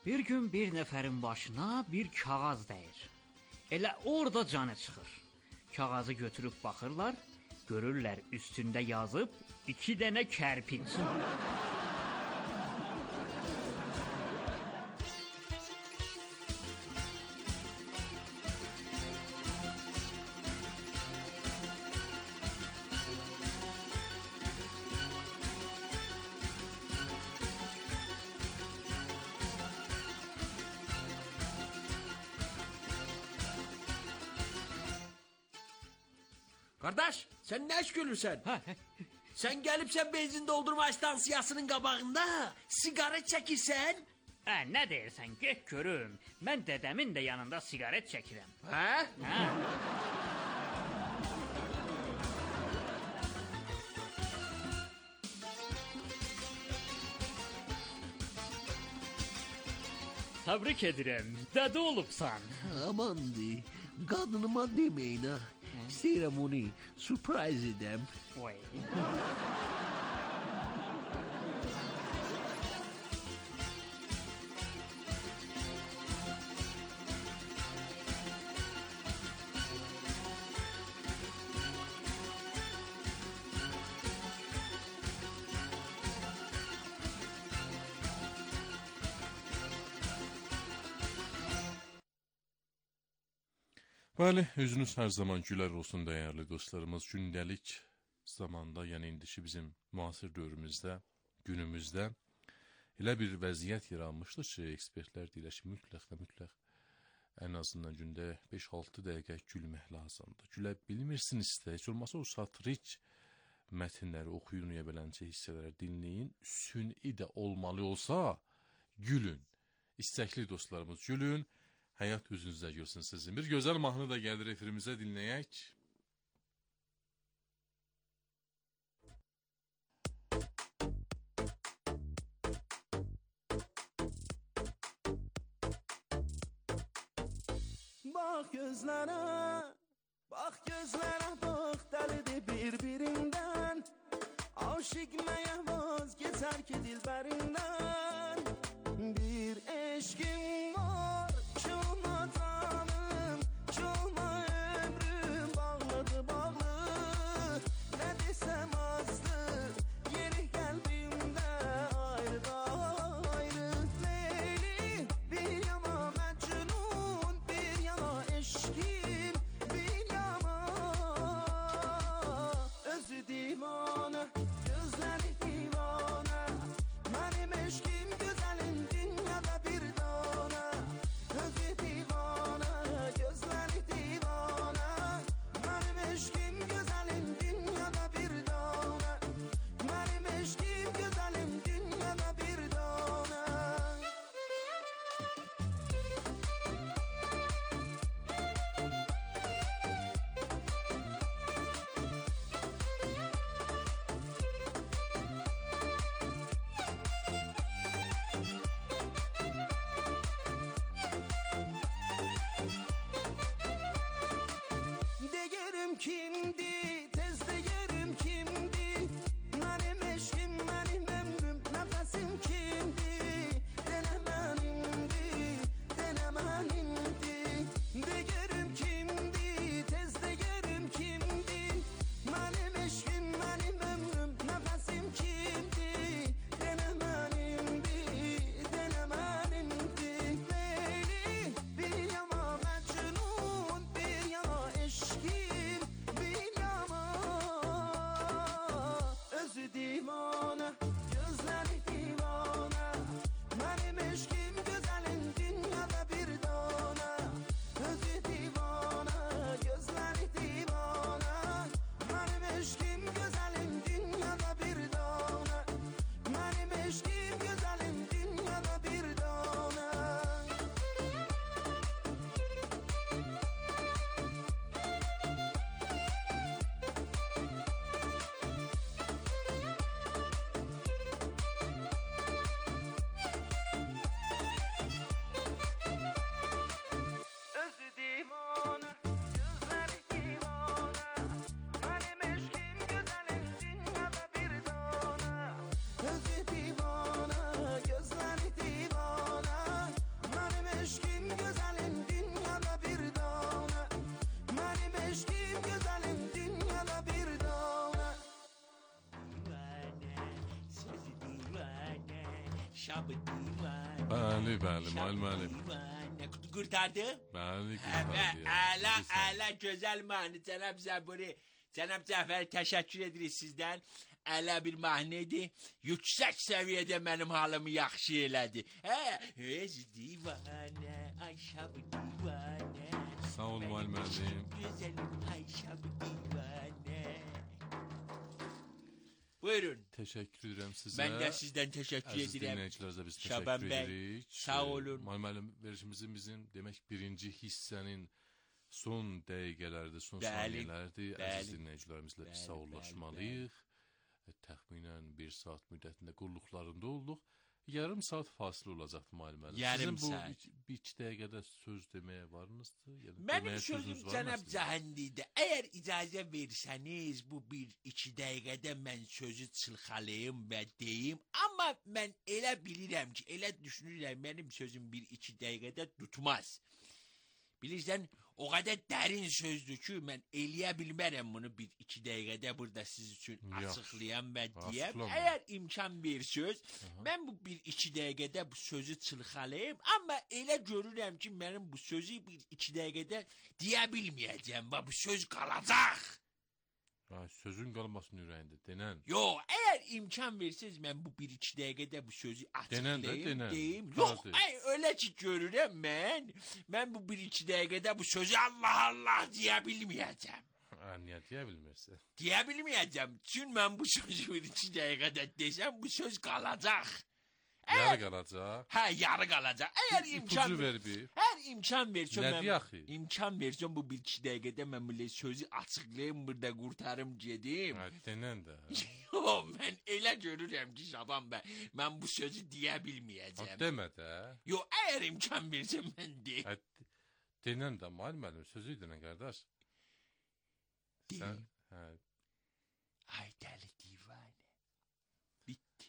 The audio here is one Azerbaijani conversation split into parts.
Bir gün bir nəfərin başına bir kağız dəyir. Elə orada canı çıxır. Kağızı götürüb baxırlar, görürlər üstündə yazıb 2 dənə kərpic. Kardeş sen ne iş gülürsen? Sen gelip sen benzin doldurma istansiyasının qabağında sigaret çəkirsən? Nə deyirsən, get görüm. Mən dədəmin də yanında sigaret çəkirəm. Hə? Hə? Təbrik edirəm, dədə olubsan. Amandı, qadınıma deməyin ha. İstəyirəm onu surprise edəm. Oy. Bəli, üzünüz hər zaman gülər olsun dəyərli dostlarımız. Gündəlik zamanda, yəni indiki bizim müasir dövrümüzdə, günümüzdə elə bir vəziyyət yaranmışdır ki, ekspertlər deyirlər ki, mütləq ən azından gündə 5-6 dəqiqə gülmək lazımdır. Gülə bilmirsinizsə, heç olmasa o satrik mətnləri oxuyun, ya beləncə hissələri dinləyin. Sünni də olmalı olsa, gülün. İstəkli dostlarımız gülün. Həyat üzünüzdə görsün sizin. Bir gözəl mahnı da gəlir efirimizə, dinləyək. Bax gözlərə, bax dəlidir bir-birindən. Aşık məyə vaz geçər ki dilbərindən. Bir eşkim var. Gözleri divane, benim eşkim güzelim dünyada bir tane. Ayşe divan. Bəli, bəli, müəllim. Kurtardı? Bəli, Evet, əla gözəl mahnı cənab Zəburi. Cənab Cəfər təşəkkür edirik sizdən. Əla bir mahnıydı. Yüksək səviyyədə mənim halımı yaxşı elədi. Öz divanə, Ayşe divanə. Sağ ol müəllim. Gözəlim Ayşe divanə. Buyurun. Təşəkkür edirəm sizə. Mən də sizdən təşəkkür Əziz edirəm. dinləyicilərimizə biz Şaban təşəkkür bəy, edirik. sağ olun. Müəllim, verişimizin bizim demək birinci hissənin son dəqiqələrdir, son Bəli, saniyələrdir. bəli. Əziz dinləyicilərimizlə biz sağollaşmalıyıq. Təxminən 1 saat müddətində qulluqlarında olduq. Yarım saat fasilə olacaqdı müəllim. Yarım Sizin saat. bu 2 dəqiqədə söz deməyə varınızdı? Yəni, Mənim deməyə sözüm sözünüz cənab varmı? Cəhandidə. Əgər icazə versəniz bu 1-2 dəqiqədə mən sözü çılxalayım və deyim. Amma mən elə bilirəm ki, elə düşünürəm mənim sözüm 1-2 dəqiqədə tutmaz. Bilirsən, o qədər dərin sözdür ki, mən eləyə bilmərəm bunu 1-2 dəqiqədə burada siz üçün açıqlayam və deyəm. Açıqlama. Əgər imkan versəz, mən bu 1-2 dəqiqədə bu sözü çılxalayım, amma elə görürəm ki, mənim bu sözü 1-2 dəqiqədə deyə bilməyəcəm və bu söz qalacaq. Sözün qalmasın ürəyində, denən. Yox, əgər imkan versəz, mən bu 1-2 dəqiqədə bu sözü açıqlayım, deyim. Yox, öyle ki görürəm mən bu 1-2 dəqiqədə bu sözü Allah deyə bilməyəcəm. Niyə deyə bilmirsən? Deyə bilməyəcəm. Çünki mən bu sözü 1-2 dəqiqədə desəm, bu söz qalacaq. Yarı qalacaq. Hə, yarı qalacaq. Əgər imkan ver bir. Hər imkan versən Nə deyək ki? İmkan versən bu 1-2 dəqiqədə mən bu sözü açıqlayım, burada qurtarım gedim. Denən də. Yox, mən elə görürəm ki, Şaban bəy, mən bu sözü deyə bilməyəcəm. Demə də. Yox, əgər imkan versən mən deyim. Denən də müəllim sözü denən qardaş. Deyim. Ay dəli divanə. Bitti.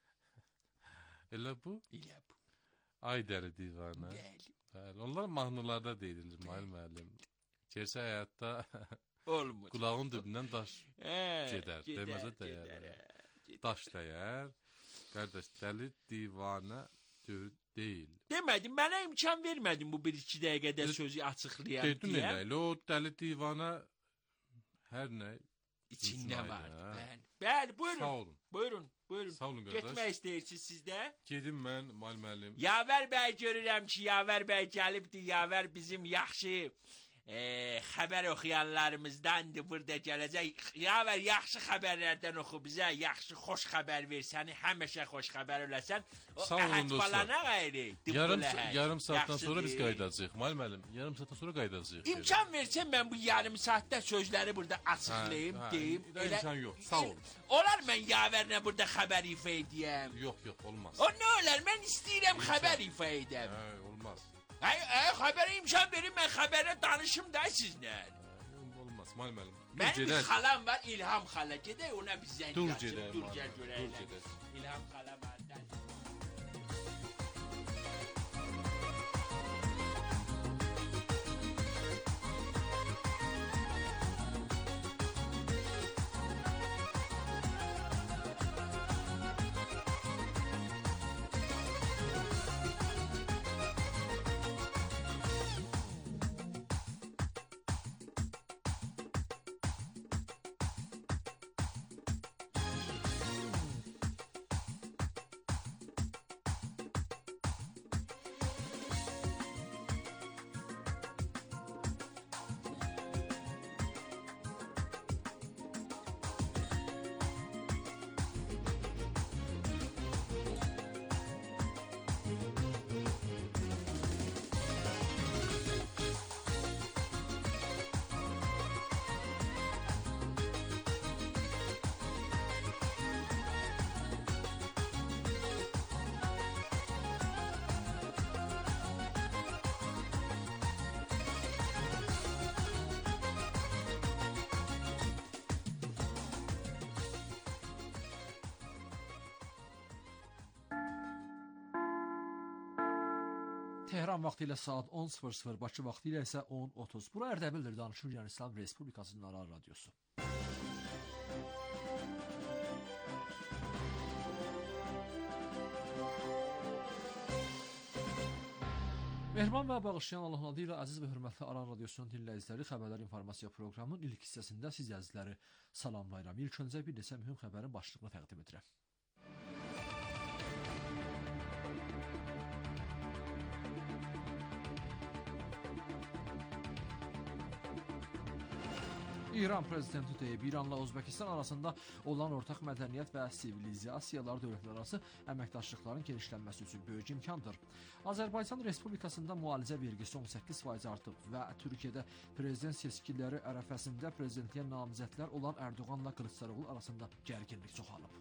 Elə bu? Elə bu. Ay dəli divanə. Bəli. Onlar mahnılarda deyilir müəllim. Gerçək həyatda olmur. Qulağın dibindən daş gedər. Deməzə dəyər. Daş dəyər. Qardaş, dəli divanə deyil. Demədim, mənə imkan vermədin bu 1-2 dəqiqədə sözü açıqlayam deyə. Dedin elə, o dəli divanə hər nə içində var. Bəli, buyurun. Sağ olun. Buyurun. Sağ olun qardaş. Getmək istəyirsiniz siz də? Gedim mən müəllim. Yavər bəy görürəm ki, Yavər bəy gəlibdi. Yavər bizim yaxşı xəbər oxuyanlarımızdandır, burada gələcək. Yavər yaxşı xəbərlərdən oxu bizə, yaxşı xoş xəbər versəni, həmişə xoş xəbər öləsən. O əhət balana qayri. Yarım saatdan sonra biz qayıdacağıq. Müəllim, yarım saatdan sonra qayıdacağıq. İmkan versən mən bu yarım saatda sözləri burada açıqlayım, deyim. İmkan yox, sağ ol. Olar mən Yavərlə burada xəbər ifa edəyəm. Yox, olmaz. O nə olar, mən istəyirəm xəbər ifa edəm. Olmaz. Xəbərə imkan verin, mən xəbərə danışım da sizlə. Olmaz, müəllim. Mənim bir xalam var, İlham xala. Gedək ona bir zəng Dur açıb, dur gəl görəyək. gedək. İlham xala var. Tehran vaxtı ilə saat 10:00, Bakı vaxtı ilə isə 10:30. Bura Ərdəbildir, danışır Yunanıstan Respublikasının Arar Radiosu. Mehriban və bağışlayan Allahın adı ilə əziz və hörmətli Aran Radiosunun dinləyiciləri, xəbərlər informasiya proqramının ilk hissəsində siz əzizləri salamlayıram. İlk öncə bir neçə mühüm xəbərin başlığını təqdim edirəm. İran prezidenti deyib, İranla Özbəkistan arasında olan ortaq mədəniyyət və sivilizasiyalar dövlətlərarası əməkdaşlıqların genişlənməsi üçün böyük imkandır. Azərbaycan Respublikasında müalicə vergisi 18% artıb və Türkiyədə prezident seçkiləri ərəfəsində prezidentliyə namizədlər olan Erdoğanla Kılıçdaroğlu arasında gərginlik çoxalıb.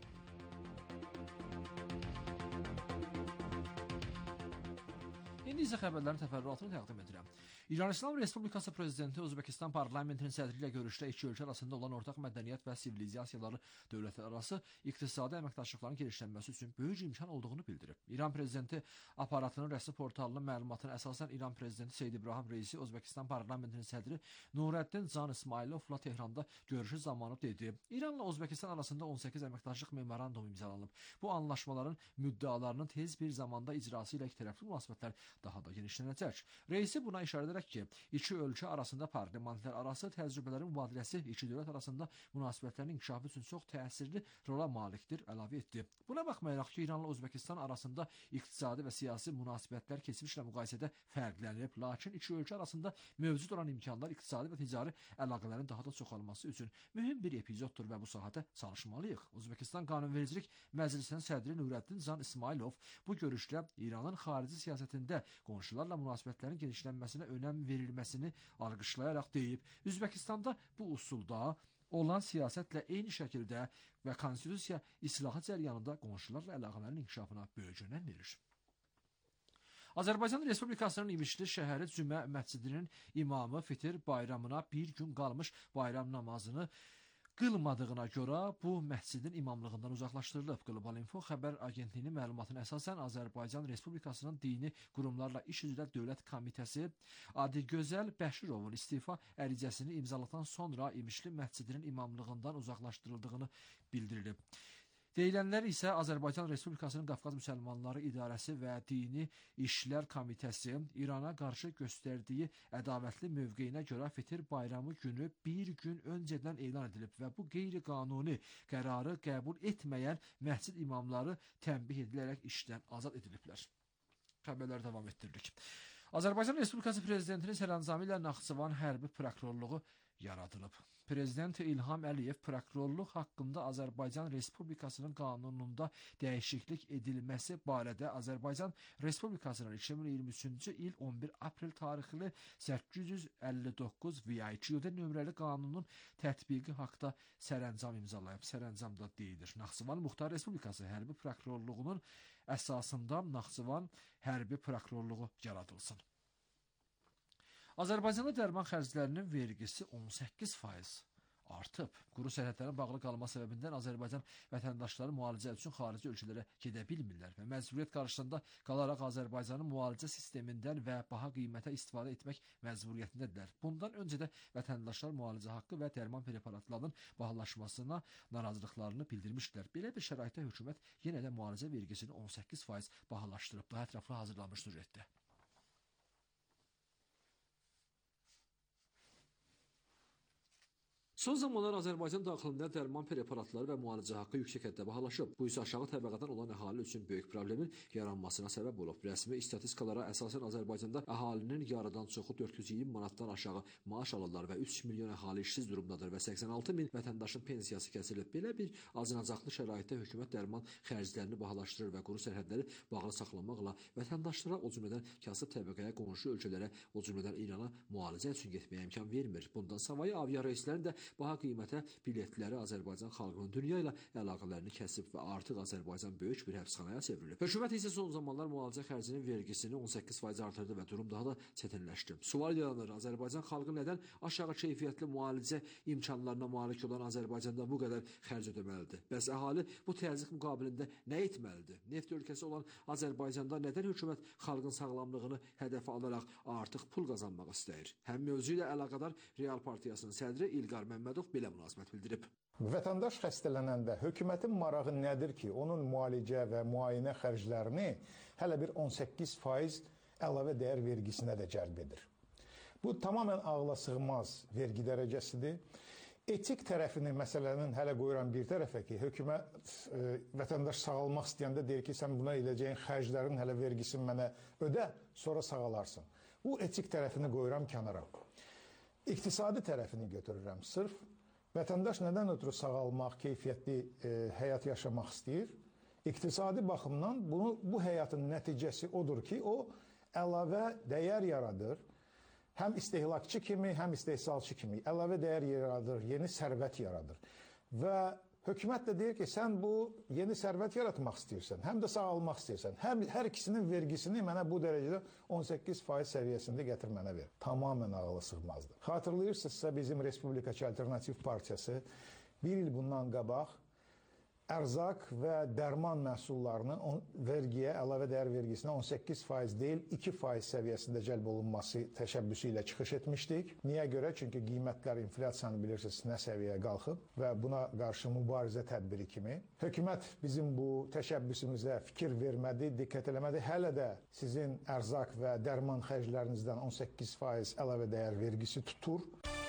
İndi isə xəbərlərin təfərrüatını təqdim edirəm. İran İslam Respublikası prezidenti Özbəkistan parlamentinin sədri ilə görüşdə iki ölkə arasında olan ortaq mədəniyyət və sivilizasiyaları dövlətlərarası iqtisadi əməkdaşlıqların genişlənməsi üçün böyük imkan olduğunu bildirib. İran prezidenti aparatının rəsmi portalının məlumatına əsasən İran prezidenti Seyyid İbrahim Reisi Özbəkistan parlamentinin sədri Nurəddin Can İsmailovla Tehranda görüşü zamanı dedi. İranla Özbəkistan arasında 18 əməkdaşlıq memorandumu imzalanıb. Bu anlaşmaların müddəalarının tez bir zamanda icrası ilə ikitərəfli münasibətlər daha da genişlənəcək. Reisi buna işarə edərək ki, iki ölkə arasında parlamentlər arası təcrübələrin mübadiləsi iki dövlət arasında münasibətlərin inkişafı üçün çox təsirli rola malikdir, əlavə etdi. Buna baxmayaraq ki, İranla Özbəkistan arasında iqtisadi və siyasi münasibətlər keçmişlə müqayisədə fərqlənib, lakin iki ölkə arasında mövcud olan imkanlar iqtisadi və ticari əlaqələrin daha da çoxalması üçün mühüm bir epizoddur və bu sahədə çalışmalıyıq. Özbəkistan Qanunvericilik Məclisinin sədri Nurəddin Can İsmailov bu görüşdə İranın xarici siyasətində qonşularla münasibətlərin genişlənməsinə önəm verilməsini alqışlayaraq deyib, Özbəkistanda bu usulda olan siyasətlə eyni şəkildə və konstitusiya islahı cəryanında qonşularla əlaqələrin inkişafına böyük önəm verir. Azərbaycan Respublikasının İmişli şəhəri Cümə məscidinin imamı Fitir bayramına bir gün qalmış bayram namazını qılmadığına görə bu məscidin imamlığından uzaqlaşdırılıb. Qlobal Info xəbər agentliyinin məlumatına əsasən Azərbaycan Respublikasının dini qurumlarla iş üzrə Dövlət Komitəsi Adigözəl Bəşirovun istifa ərizəsini imzaladıqdan sonra İmişli məscidinin imamlığından uzaqlaşdırıldığını bildirilib. Deyilənlər isə Azərbaycan Respublikasının Qafqaz Müsəlmanları İdarəsi və Dini İşlər Komitəsi İrana qarşı göstərdiyi ədavətli mövqeyinə görə Fitir bayramı günü bir gün öncədən elan edilib və bu qeyri-qanuni qərarı qəbul etməyən məscid imamları tənbih edilərək işdən azad ediliblər. Xəbərlər davam etdiririk. Azərbaycan Respublikası Prezidentinin sərəncamı ilə Naxçıvan hərbi prokurorluğu yaradılıb. Prezident İlham Əliyev prokurorluq haqqında Azərbaycan Respublikasının qanununda dəyişiklik edilməsi barədə Azərbaycan Respublikasının 2023-cü il 11 aprel tarixli 859 VIQ-də nömrəli qanunun tətbiqi haqda sərəncam imzalayıb. Sərəncamda deyilir. Naxçıvan Muxtar Respublikası hərbi prokurorluğunun əsasında Naxçıvan hərbi prokurorluğu yaradılsın. Azərbaycanda dərman xərclərinin vergisi 18% artıb. Quru sərhədlərin bağlı qalma səbəbindən Azərbaycan vətəndaşları müalicə üçün xarici ölkələrə gedə bilmirlər və məcburiyyət qarşısında qalaraq Azərbaycanın müalicə sistemindən və baha qiymətə istifadə etmək məcburiyyətindədirlər. Bundan öncə də vətəndaşlar müalicə haqqı və dərman preparatlarının bahalaşmasına narazılıqlarını bildirmişdilər. Belə bir şəraitdə hökumət yenə də müalicə vergisini 18% bahalaşdırıb. Daha ətraflı hazırlanmış süjetdə. Son zamanlar Azərbaycan daxilində dərman preparatları və müalicə haqqı yüksək həddə bahalaşıb. Bu isə aşağı təbəqədən olan əhali üçün böyük problemin yaranmasına səbəb olub. Rəsmi statistikalara əsasən Azərbaycanda əhalinin yarıdan çoxu 420 manatdan aşağı maaş alırlar və 3 milyon əhali işsiz durumdadır və 86 min vətəndaşın pensiyası kəsilib. Belə bir acınacaqlı şəraitdə hökumət dərman xərclərini bahalaşdırır və quru sərhədləri bağlı saxlamaqla vətəndaşlara, o cümlədən kasıb təbəqəyə, qonşu ölkələrə, o cümlədən İrana müalicə üçün getməyə imkan vermir. Bundan savayı aviya reyslərin də baha qiymətə biletləri Azərbaycan xalqının dünya ilə əlaqələrini kəsib və artıq Azərbaycan böyük bir həbsxanaya çevrilib. Hökumət isə son zamanlar müalicə xərcinin vergisini 18% artırdı və durum daha da çətinləşdi. Sual yaranır, Azərbaycan xalqı nədən aşağı keyfiyyətli müalicə imkanlarına malik olan Azərbaycanda bu qədər xərc ödəməlidir? Bəs əhali bu təzyiq müqabilində nə etməlidir? Neft ölkəsi olan Azərbaycanda nədən hökumət xalqın sağlamlığını hədəfə alaraq artıq pul qazanmaq istəyir? Həm mövzu ilə əlaqədar Real Partiyasının sədri İlqar Məmmədov belə münasibət bildirib. Vətəndaş xəstələnəndə hökumətin marağı nədir ki, onun müalicə və müayinə xərclərini hələ bir 18% əlavə dəyər vergisinə də cəlb edir. Bu tamamilə ağla sığmaz vergi dərəcəsidir. Etik tərəfini məsələnin hələ qoyuram bir tərəfə ki, hökumət vətəndaş sağalmaq istəyəndə deyir ki, sən buna edəcəyin xərclərin hələ vergisini mənə ödə, sonra sağalarsın. Bu etik tərəfini qoyuram kənara. İqtisadi tərəfini götürürəm. Sırf vətəndaş nədən ötürü sağalmaq, keyfiyyətli həyat yaşamaq istəyir? İqtisadi baxımdan bu həyatın nəticəsi odur ki, o əlavə dəyər yaradır. Həm istehlakçı kimi, həm istehsalçı kimi əlavə dəyər yaradır, yeni sərvət yaradır. Və hökumət də deyir ki, sən bu yeni sərvət yaratmaq istəyirsən, həm də sağalmaq istəyirsən. Hər ikisinin vergisini mənə bu dərəcədə 18% səviyyəsində gətirmənə ver. Tamamilə ağla sığmazdır. Xatırlayırsınızsa bizim Respublikaçı Alternativ Partiyası bir il bundan qabaq ərzaq və dərman məhsullarının vergiyə, əlavə dəyər vergisinə 18% deyil, 2% səviyyəsində cəlb olunması təşəbbüsü ilə çıxış etmişdik. Niyə görə? Çünki qiymətlər inflyasiyanı bilirsiniz nə səviyyəyə qalxıb və buna qarşı mübarizə tədbiri kimi. Hökumət bizim bu təşəbbüsümüzə fikir vermədi, diqqət eləmədi. Hələ də sizin ərzaq və dərman xərclərinizdən 18% əlavə dəyər vergisi tutur.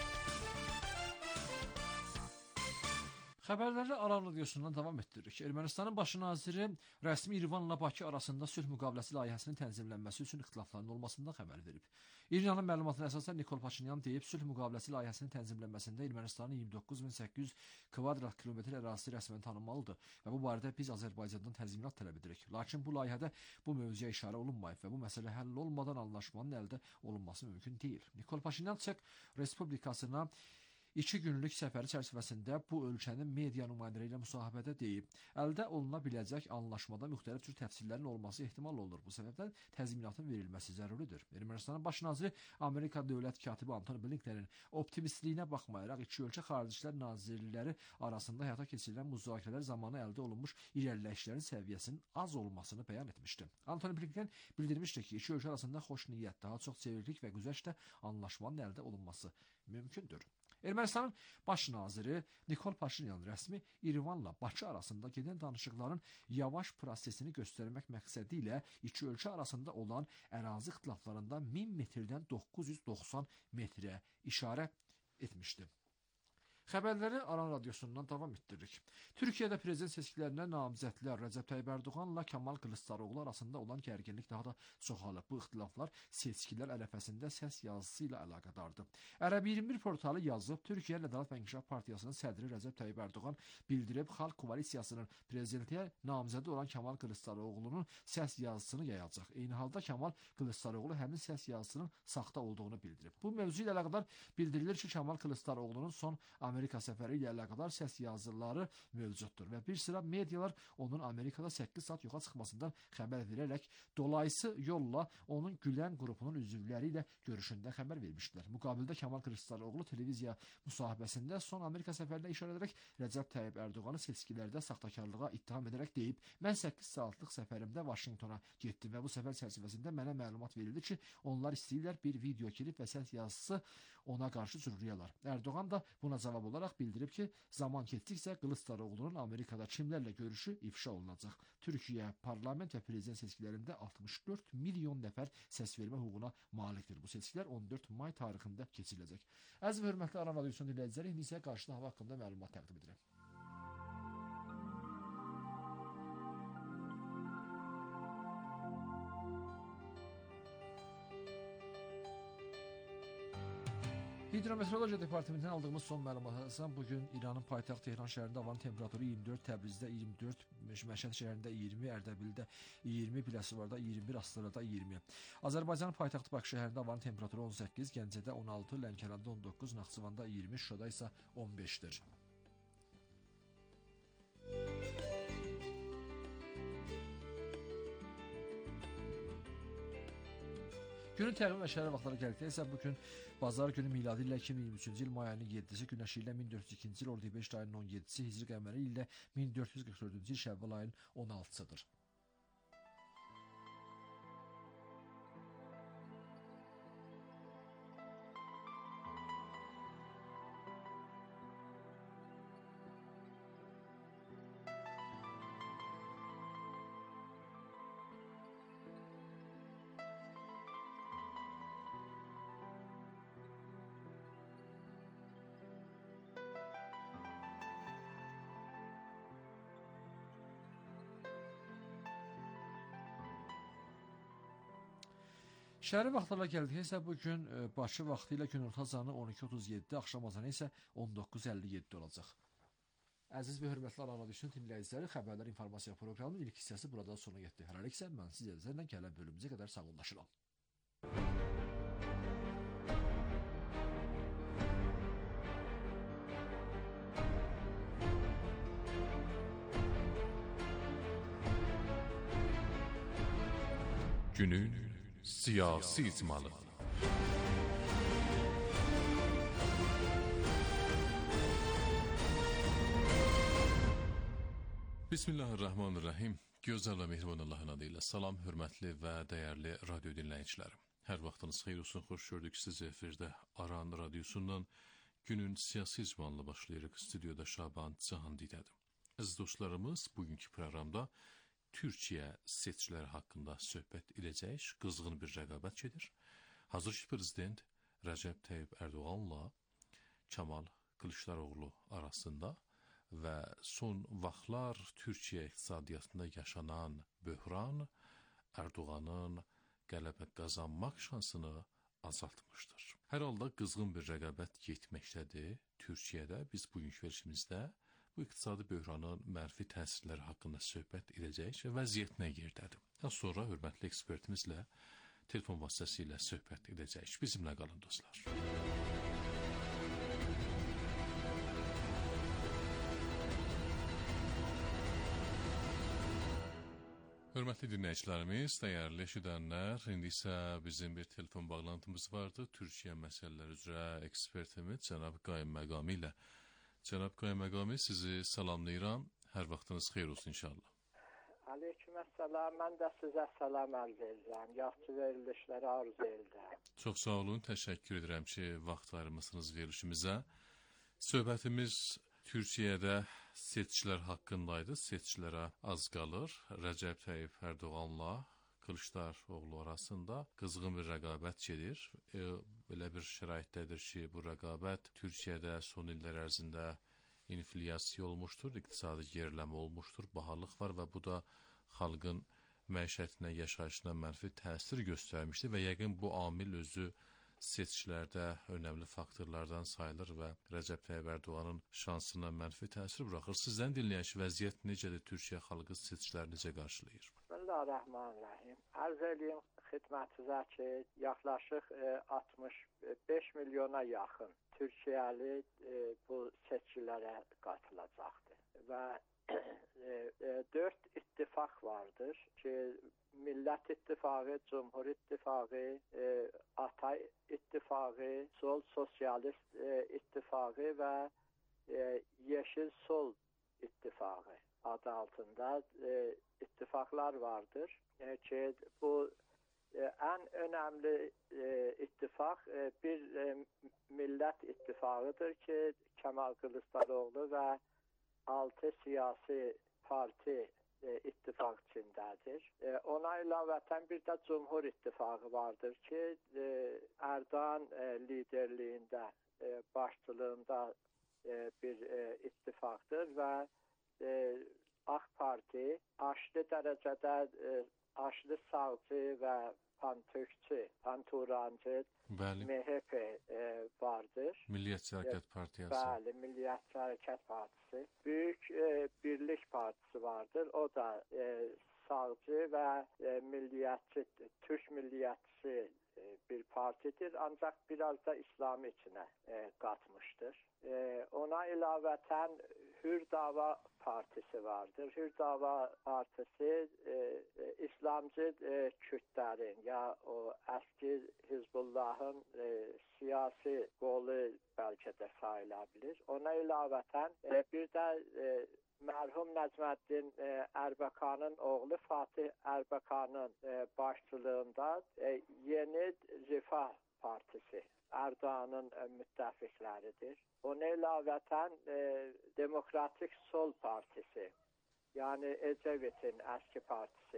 Xəbərləri Aran radiosundan davam etdiririk. Ermənistanın baş naziri rəsmi İrəvanla Bakı arasında sülh müqaviləsi layihəsinin tənzimlənməsi üçün ixtilafların olmasından xəbər verib. İranın məlumatına əsasən Nikol Paşinyan deyib, sülh müqaviləsi layihəsinin tənzimlənməsində Ermənistanın 29800 kvadrat kilometr ərazisi rəsmən tanınmalıdır və bu barədə biz Azərbaycandan təzminat tələb edirik. Lakin bu layihədə bu mövzuya işarə olunmayıb və bu məsələ həll olmadan anlaşmanın əldə olunması mümkün deyil. Nikol Paşinyan Çek Respublikasına 2 günlük səfəri çərçivəsində bu ölkənin media nümayəndələri ilə müsahibədə deyib, əldə oluna biləcək anlaşmada müxtəlif tür təfsirlərin olması ehtimal olunur. Bu səbəbdən təzminatın verilməsi zəruridir. Ermənistanın baş naziri Amerika dövlət katibi Antony Blinkenin optimistliyinə baxmayaraq iki ölkə xarici işlər nazirləri arasında həyata keçirilən müzakirələr zamanı əldə olunmuş irəliləyişlərin səviyyəsinin az olmasını bəyan etmişdi. Antony Blinken bildirmişdi ki, iki ölkə arasında xoş niyyət, daha çox çevriklik və güzəştdə anlaşmanın əldə olunması mümkündür. Ermənistanın baş naziri Nikol Paşinyan rəsmi İrəvanla Bakı arasında gedən danışıqların yavaş prosesini göstərmək məqsədi ilə iki ölkə arasında olan ərazi ixtilaflarında 1000 metrdən 990 metrə işarə etmişdi. Xəbərləri Aran radiosundan davam etdiririk. Türkiyədə prezident seçkilərinə namizədlər Rəcəb Tayyib Ərdoğanla Kemal Kılıçdaroğlu arasında olan gərginlik daha da çoxalıb. Bu ixtilaflar seçkilər ərəfəsində səs yazısı ilə əlaqədardır. Ərəb 21 portalı yazıb, Türkiyə Ədalət və İnkişaf Partiyasının sədri Rəcəb Tayyib Ərdoğan bildirib, Xalq Koalisiyasının prezidentliyə namizədi olan Kemal Kılıçdaroğlunun səs yazısını yayacaq. Eyni halda Kemal Kılıçdaroğlu həmin səs yazısının saxta olduğunu bildirib. Bu mövzu ilə əlaqədar bildirilir ki, Kemal Kılıçdaroğlunun son Amerika səfəri ilə əlaqədar səs yazıları mövcuddur və bir sıra medialar onun Amerikada 8 saat yoxa çıxmasından xəbər verərək dolayısı yolla onun Gülen qrupunun üzvləri ilə görüşündə xəbər vermişdilər. Müqabildə Kemal Kılıçdaroğlu televiziya müsahibəsində son Amerika səfərinə işarə edərək Rəcəb Tayyib Ərdoğanı seçkilərdə saxtakarlığa ittiham edərək deyib, mən 8 saatlıq səfərimdə Vaşinqtona getdim və bu səfər çərçivəsində mənə məlumat verildi ki, onlar istəyirlər bir video klip və səs yazısı ona qarşı cürüyələr. Ərdoğan da buna cavab olaraq bildirib ki, zaman keçdikcə Kılıçdaroğlu'nun Amerikada kimlərlə görüşü ifşa olunacaq. Türkiyə parlament və prezident seçkilərində 64 milyon nəfər səs vermə hüququna malikdir. Bu seçkilər 14 may tarixində keçiriləcək. Əziz və hörmətli Aran radiosunun dinləyiciləri, indi isə qarşıda hava haqqında məlumat təqdim edirəm. Hidrometeorologiya Departamentindən aldığımız son məlumata əsasən bugün İranın paytaxtı Tehran şəhərində havanın temperaturu 24, Təbrizdə 24, Məşəd şəhərində 20, Ərdəbildə 20, Biləsuvarda 21, Astarada 20. Azərbaycanın paytaxtı Bakı şəhərində havanın temperaturu 18, Gəncədə 16, Lənkəranda 19, Naxçıvanda 20, Şuşada isə 15-dir. Günün təqvim və şəhər vaxtları gəldikdə isə bugün bazar günü miladi ilə 2023-cü il may ayının 7-si, günəşi ilə 1402-ci il ordu 5 ayının 17-si, hicri qəməri ilə 1444-cü il şəvval ayının 16-sıdır. Şəhəri vaxtlarla gəldik isə bu gün Bakı vaxtı ilə günorta azanı 12:37, axşam azanı isə 19:57 olacaq. Əziz və hörmətli Alan Radiosunun dinləyiciləri, xəbərlər informasiya proqramının ilk hissəsi burada sona yetdi. Hələlik isə mən sizlərlə gələn bölümümüzə qədər sağollaşıram. Günün siyasi icmalı. Bismillahirrahmanirrahim. Gözəl və mehriban Allahın adı ilə salam, hörmətli və dəyərli radio dinləyicilərim. Hər vaxtınız xeyir olsun, xoş gördük sizi efirdə Aran Radiosundan günün siyasi icmalına başlayırıq. Stüdyoda Şaban Cahandidədir. Əziz dostlarımız, bugünkü proqramda Türkiyə seçkiləri haqqında söhbət edəcəyik. Qızğın bir rəqabət gedir. Hazırki prezident Rəcəb Tayyip Erdoğanla Kemal Kılıçdaroğlu arasında və son vaxtlar Türkiyə iqtisadiyyatında yaşanan böhran Erdoğanın qələbə qazanmaq şansını azaltmışdır. Hər halda qızğın bir rəqabət getməkdədir Türkiyədə. Biz bugünkü verilişimizdə bu iqtisadi böhranın mənfi təsirləri haqqında söhbət edəcəyik və vəziyyət nə yerdədir. Daha sonra hörmətli ekspertimizlə telefon vasitəsilə söhbət edəcəyik. Bizimlə qalın dostlar. Hörmətli dinləyicilərimiz, dəyərli eşidənlər, indi isə bizim bir telefon bağlantımız vardı. Türkiyə məsələləri üzrə ekspertimiz cənab Qayım Məqami ilə. Cənab Qayım Məqami, sizi salamlayıram. Hər vaxtınız xeyir olsun inşallah. Aleykümselam, mən də sizə salam arz edirəm. Yaxşı verilişləri arzu edirəm. Çox sağ olun, təşəkkür edirəm ki, vaxt ayırmısınız verilişimizə. Söhbətimiz Türkiyədə seçkilər haqqındaydı. Seçkilərə az qalır. Rəcəb Tayyip Erdoğanla Kılıçdaroğlu arasında qızğın bir rəqabət gedir. Belə bir şəraitdədir ki, bu rəqabət Türkiyədə son illər ərzində inflyasiya olmuşdur, iqtisadi geriləmə olmuşdur, bahalıq var və bu da xalqın məişətinə, yaşayışına mənfi təsir göstərmişdir və yəqin bu amil özü seçkilərdə önəmli faktorlardan sayılır və Rəcəb Tayyip Erdoğanın şansına mənfi təsir buraxır. Sizdən dinləyək, vəziyyət necədir, Türkiyə xalqı seçkiləri necə qarşılayır? Bismillahirrahmanirrahim. Arz edeyim xidmətinizə ki, yaxlaşıq 65 milyona yaxın Türkiyəli bu seçkilərə qatılacaqdır və 4 ittifaq vardır ki, Millət İttifaqı, Cumhur İttifaqı, Ata İttifaqı, Sol Sosialist İttifaqı və Yeşil Sol İttifaqı adı altında ittifaqlar vardır ki, bu ən önəmli ittifaq bir Millət İttifaqıdır ki, Kemal Kılıçdaroğlu və 6 siyasi parti ittifaq içindədir. Ona ilavətən bir də Cumhur İttifaqı vardır ki, Erdoğan liderliyində, başçılığında bir ittifaqdır və AK Parti aşırı dərəcədə aşırı sağcı və pan-türkçü, pan-turancı MHP vardır. Milliyetçi Hərəkət Partiyası. Bəli, Milliyetçi Hərəkət Partisi. Böyük Birlik Partisi vardır. O da sağcı və milliyetçi, Türk milliyetçisi bir partidir. Ancaq biraz da İslam içinə qatmışdır. Ona ilavətən Hür Dava Partisi vardır. Hür Dava Partisi İslamcı Kürtlərin ya o əski Hizbullahın siyasi qolu bəlkə də sayıla bilir. Ona ilavətən bir də mərhum Nəcməddin Ərbəkanın oğlu Fatih Ərbəkanın başçılığında Yeni Rifah Partisi Erdoğan'ın müttəfiqləridir. Ona ilavətən Demokratik Sol Partisi, yani Ecevit'in eski partisi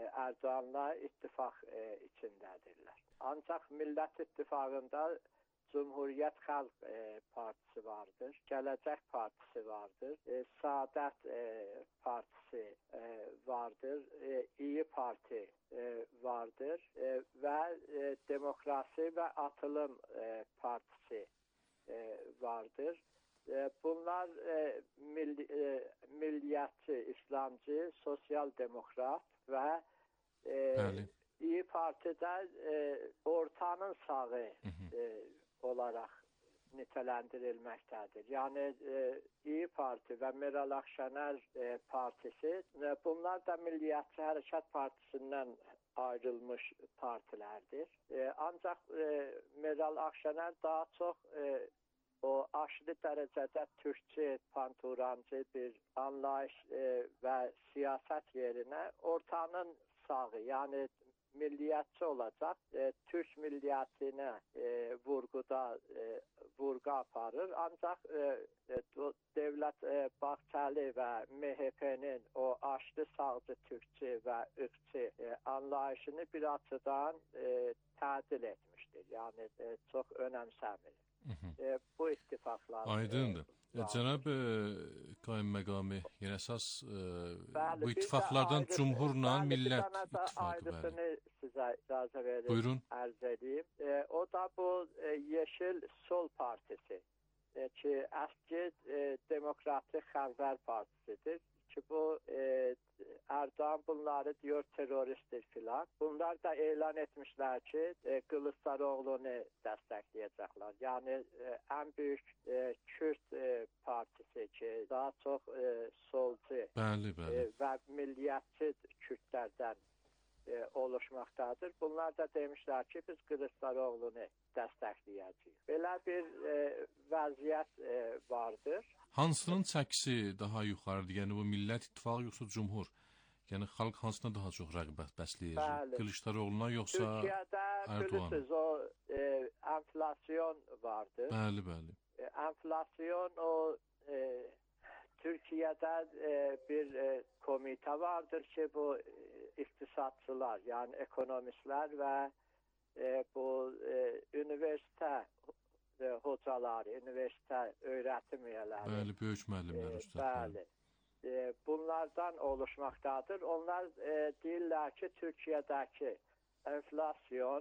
Erdoğan'la ittifak içindədirlər. Ancaq Millət İttifaqında Cumhuriyet Xalq Partisi vardır, Gələcək Partisi vardır, Saadət Partisi vardır, İyi Parti vardır ve Demokrasi ve Atılım Partisi vardır. Bunlar milliyetçi, İslamcı, sosyal demokrat ve İyi Parti'de ortanın sağı olarak nitelendirilmektedir. Yani İyi Parti ve Meral Akşener Partisi, bunlar da Milliyetçi Hareket Partisi'nden ayrılmış partilerdir. Ancak Meral Akşener daha çok o aşırı derecede Türkçe, panturancı bir anlayış ve siyaset yerine ortanın sağı, yani milliyetçi olacak, Türk milliyetine vurgu aparır. Ancak Devlet Bahçeli ve MHP'nin o aşırı sağcı Türkçe ve ırkçı anlayışını bir açıdan tadil etmiştir. Yani çok önemsemir. Bu ittifaklar. Aydındır. Cənab Qaim Məqami, yəni əsas bu ittifaqlardan Cumhurla Millət İttifaqı var. Sizə icazə verin. Buyurun. Ərz edeyim. O da bu Yeşil Sol Partisi ki əski Demokratik Xəzər Partisidir. Ki bu Erdoğan bunları diyor teröristtir filan. Bunlar da elan etmişler ki Kılıçdaroğlu'nu destekleyecekler. Yani en büyük Kürt partisi ki daha çok solcu ve milliyetçi Kürtlerden oluşmaktadır. Bunlar da demişler ki biz Kılıçdaroğlu'nu destekleyeceğiz. Böyle bir vaziyet vardır. Hansının çəkisi daha yuxarıdır? Yəni bu Millət İttifaqı yoxsa Cumhur? Yəni xalq hansına daha çox rəğbət bəsləyir? Kılıçdaroğlu'na yoxsa Erdoğan'a? Türkiye'de bilirsiniz o enflasyon vardır. Bəli. Enflasyon o Türkiye'de bir komite vardır ki bu iktisatçılar yani ekonomistler ve bu üniversite hocaları, üniversite öğretim üyeleri. Bəli, böyük müəllimlər, ustadlar. Bəli. Bunlardan oluşmaktadır. Onlar deyirlər ki, Türkiye'deki enflasyon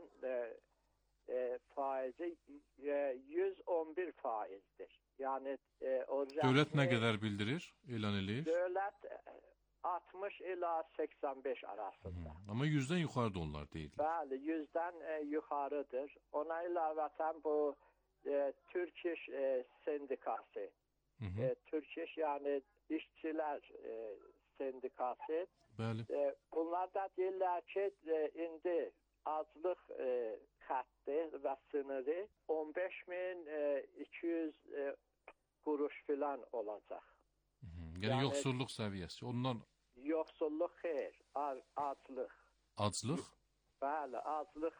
faizi 111 faizdir. Yani o Dövlət nə qədər bildirir, elan edir? Dövlət 60 ila 85 arasında. Ama 100'den yukarıda onlar değil. Bəli, 100'den yukarıdır. Ona ilaveten bu Türk İş Sendikası. Türk İş yani işçiler sendikası. Bəli. Bunlar da deyirlər ki, indi azlıq xətti və sınırı 15.200 kuruş filan olacaq. Yani yoksulluk seviyesi. Ondan Yoksulluk xeyr, aclıq. Aclıq? Bəli, aclıq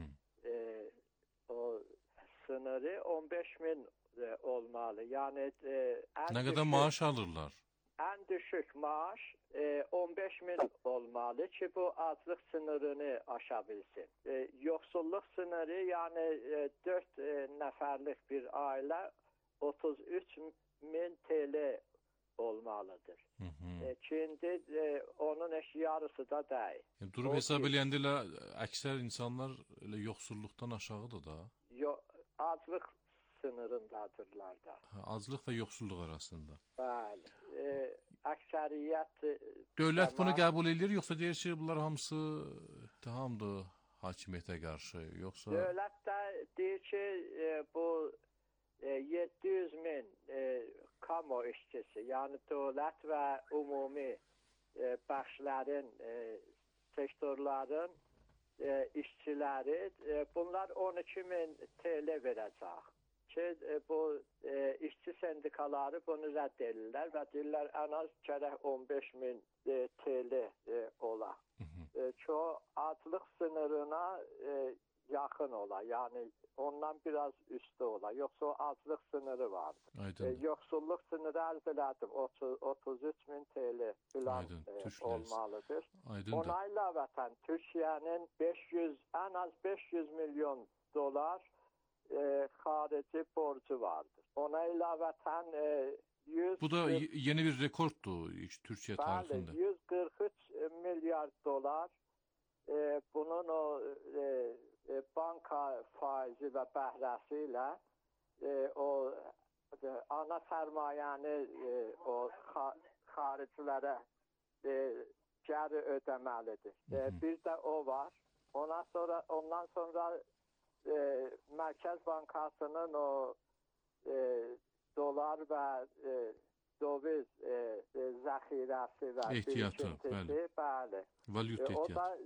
o sınırı 15.000 olmalı. Yani ne kadar maaş alırlar? En düşük maaş 15.000 olmalı ki bu aclıq sınırını aşabilsin. Yoksulluk sınırı yani 4 nəfərlik bir aile 33.000 TL olmalıdır. Şimdi onun yarısı da değil. Durup hesap eləyəndə elə əksər insanlar elə yoxsulluqdan aşağıdır da. Aclıq sınırındadırlar da. Aclıq və yoxsulluq arasında. Bəli. Əksəriyyət Dövlət bunu qəbul edir yoxsa deyir ki, bunlar hamısı tamamdır hakimiyyətə qarşı, yoxsa Dövlət də deyir ki, bu 700.000 kamu işçisi, yani dövlət və ümumi bəxşlərin, sektorların işçiləri, bunlar 12.000 TL verəcək. Ki, bu işçi sendikaları bunu rədd edirlər və deyirlər ən az gərək 15.000 TL ola. Ki, o aclıq sınırına yaxın ola, yani ondan biraz üstü ola. Yoksa o aclıq sınırı vardır. Yoksulluk sınırı əldə elədim 33.000 TL filan olmalıdır. Ona ilaveten Türkiye'nin en az 500 milyon dolar xarici borcu vardır. Ona ilaveten 100 Bu da yeni bir rekorddu Türkiye tarixində. 143 milyar dolar bunun o banka faizi və bəhrəsi ilə o ana sərmayəni o xaricilərə geri ödeməlidir. Bir de o var. Ondan sonra Merkez Bankası'nın o dolar ve döviz zəxirəsi və ehtiyatı, bəli. Valyut O ehtiyatı. da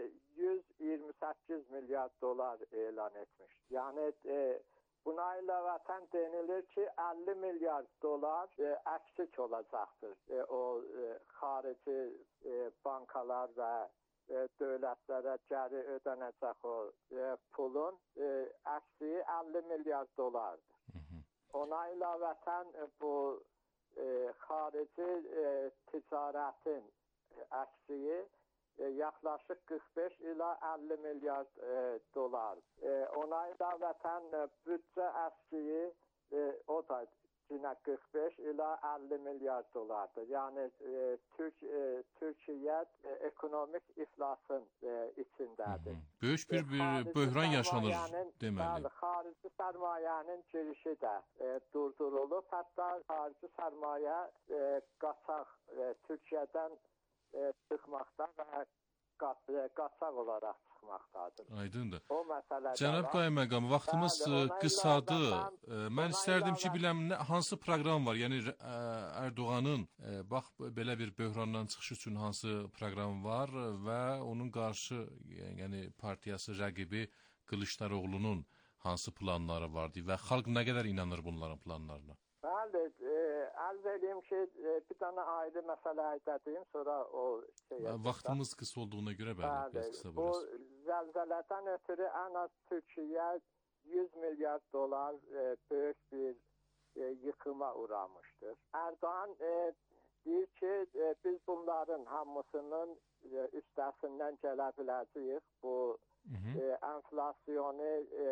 128 milyar dolar elan etmiş. Yani buna ilaveten denilir ki 50 milyar dolar eksik olacaktır. O harici bankalar ve devletlere geri ödenecek o pulun eksiği 50 milyar dolardır. Ona ilaveten bu harici ticaretin eksiği yaklaşık 45 ila 50 milyar dolar. Ona ilaveten bütçe eksiği o da yine 45 ila 50 milyar dolardır. Yani Türkiye ekonomik iflasın içindedir. Böyük bir böhran yaşanır deməli. Bəli, xarici sərmayənin girişi də durdurulub. Hətta xarici sərmayə qaçaq Türkiyədən çıxmaqda və qaçaq olaraq çıxmaqdadır. Aydındır. O məsələdə Cənab Qaymaqam, vaxtımız qısadır. Mən istərdim ki, biləm hansı proqram var? Yəni Erdoğanın bax belə bir böhrandan çıxış üçün hansı proqram var və onun qarşı, yəni partiyası rəqibi Kılıçdaroğlu'nun hansı planları vardı və xalq nə qədər inanır bunların planlarına? Bəli, ərz edeyim ki, bir tane ayrı məsələ edeyim, sonra o vaxtımız qısa olduğuna görə bəli, biraz qısa bu burası. zəlzələdən ötürü ən az Türkiyə 100 milyar dolar böyük bir yıkıma uğramışdır. Erdoğan deyir ki, biz bunların hamısının üstəsindən gələ biləcəyik. Bu enflasyonu